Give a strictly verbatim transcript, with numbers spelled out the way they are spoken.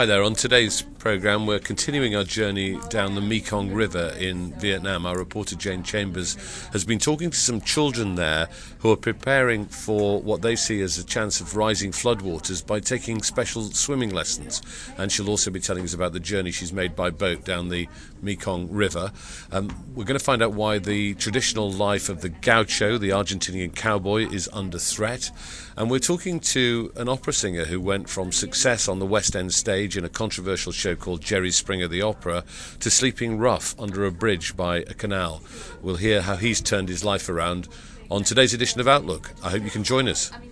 Hi there. On today's programme, we're continuing our journey down the Mekong River in Vietnam. Our reporter Jane Chambers has been talking to some children there who are preparing for what they see as a chance of rising floodwaters by taking special swimming lessons. And she'll also be telling us about the journey she's made by boat down the Mekong River. Um, we're going to find out why the traditional life of the gaucho, the Argentinian cowboy, is under threat. And we're talking to an opera singer who went from success on the West End stage in a controversial show called Jerry Springer the Opera to sleeping rough under a bridge by a canal. We'll hear how he's turned his life around on today's edition of Outlook. I hope you can join us.